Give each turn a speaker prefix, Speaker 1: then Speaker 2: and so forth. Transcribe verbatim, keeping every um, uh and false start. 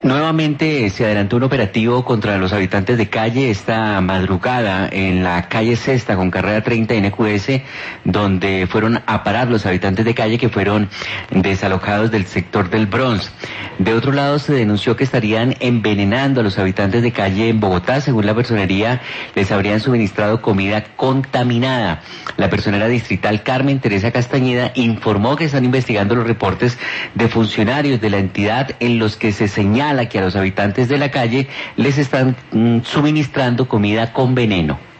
Speaker 1: Nuevamente se adelantó un operativo contra los habitantes de calle esta madrugada en la calle Sexta con carrera treinta N Q S, donde fueron a parar los habitantes de calle que fueron desalojados del sector del Bronx. De otro lado se denunció que estarían envenenando a los habitantes de calle en Bogotá. Según la personería, les habrían suministrado comida contaminada. La personera distrital Carmen Teresa Castañeda informó que están investigando los reportes de funcionarios de la entidad en los que se señala que a los habitantes de la calle les están mm, suministrando comida con veneno.